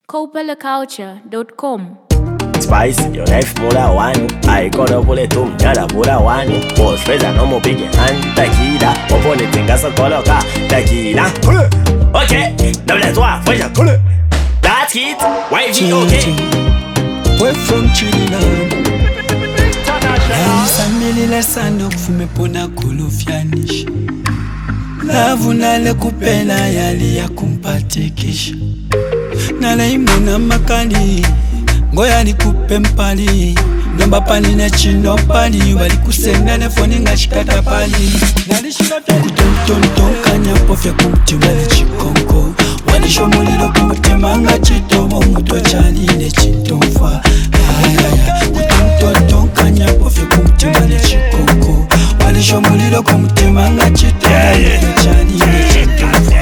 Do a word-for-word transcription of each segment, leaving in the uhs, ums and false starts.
Copella Culture dot com. Spice, your life mula one. I got a bullet to mjada mula one. Boss Fraser no more big hand. Tequila, opone tenga sa coloca. Tequila, okay. Double toi, Fraser, cool. That's it. Y G okay. We're from Trinidad. Samilile sana kufume pona kulufianisha. Lavu nale kupela yali ya kumpatikisha. Nale imuna makali ngoya nikupe mpali. Nomba pani na chino pali. Wali kusenda nefoni nga shikata pali. Nalishika vya kutontonton kanya pofya kumtima le chikonko. Wali shomulilo kumtima nga chitomo muto chali le chitomfa. Kutontonton kanya pofya kumtima le chikonko. Wali shomulilo kumtima nga chitomo muto chali le chitomfa.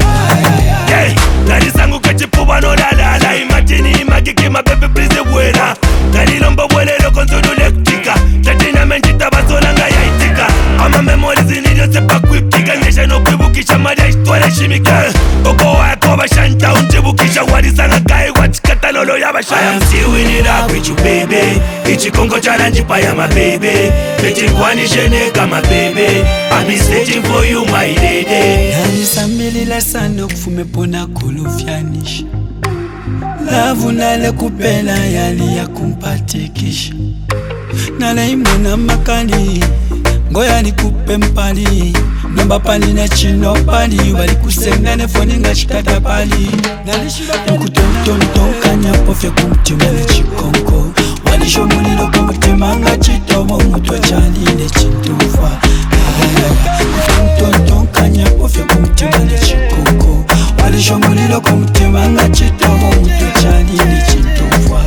Nari sangu kachipuwa no la la la. Imatini magiki mapepe please buena. Nari lombo buele lo consuelo lectica. Tatina mentita basolanga ya itika. Ama memories inidio sepa kuipika. Nyesha no kuibukisha maria historia shimika. Oko wa koba shanta unjibukisha. Wadi sanga kai wachikata lolo ya basha. I am still winning up with you baby. Ichi kongo challenge pa ya my baby. Ichi kwani shene kama baby. I be searching for you my lady. Nari samilile sana kufume pona kulufianisha. Lavu nale kupela yali ya kumpatikisha. Nale imuna makali ngoya nikupe mpali. Nomba pani na chino pali. Wali kusenda nefoni nga shikata pali. Nukutontonton kanya pofya kumtima le chikonko. Wali shomulilo kumtima nga chitomo muto chali le chitomfa. Nukutontonton kanya pofya kumtima le chikonko. Wali shomulilo kumtima nga chitomo muto chali le chitomfa.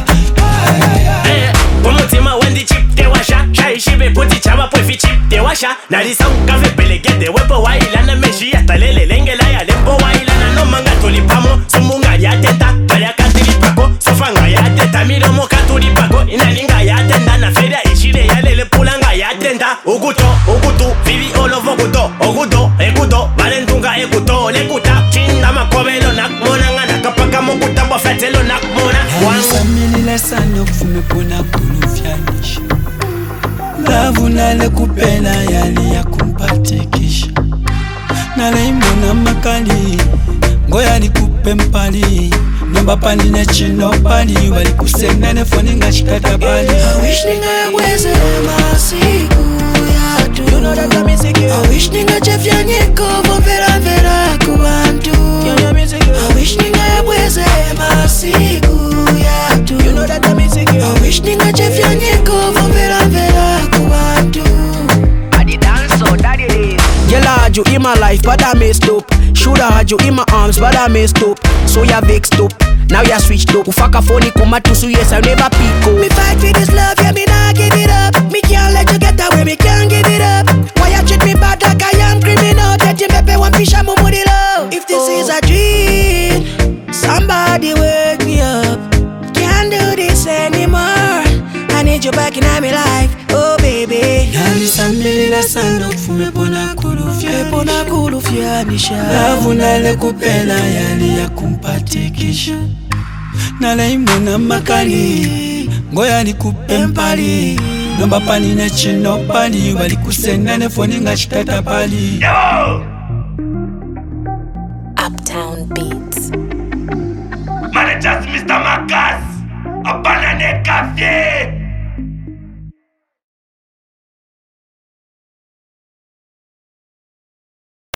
Umutima wendi chip te washa. Shai shibe puti chama pwefi chip te washa. Nari sang kafe pelegede wepo wailana. Meshi yata lele lengela ya lepo wailana. No manga tulipamo sumunga ya teta. Kaya katilipako sofanga ya teta. Miromo katulipako inalinga ya tenda. Na feria ishire ya lele pulanga ya tenda. Uguto, ugutu, vivi olovo guto. Ogudo, egudo, valentunga eguto. Lekuta, chinda makobelo nak monanga. Nakapaka mokuta bofetelo nak mona. Samilile sana kufume pona kulufianisha. Lavu nale kupela yali ya kumpatikisha. Nale imuna makali ngoya nikupe mpali. Nomba pani na chino pali. Wali kusenda nefoni nga shikata pali. I wish ninga weze masiku ya tu. You know that I'm missing you. I wish ninga chefya nyeko Vovera vera kubantu. I wish ninga weze masiku ya tu. You know that I'm missing you. I wish ninga chefya nyeko Vovera vera kubantu. I did dance so that it is. Girl, I had you in my life, but I messed up. Shoulda had you in my arms, but I messed up. So you vexed up, now you switched up. Ufaka phone kuma tusu, yes I never pick up. Me fight for this love, yeah me nah give it up. Me can't let you get away, me can't give it up. Why you treat me bad like I am criminal? That you pepe one fish and mumudi love. If this is a dream, somebody wake me up. Can't do this anymore. I need you back in my life, oh baby. Nali samilile sana kufume pona kulufianisha. Pona kulufianisha. Lavu nale kupela yali ya kumpatikisha. Nale imuna makali ngoya nikupe mpali. Nomba pani na chino pali. Wali kusenda nefoni nga shikata pali. Yo! Uptown Beats. Managers Mister Marcus. A banana cafe.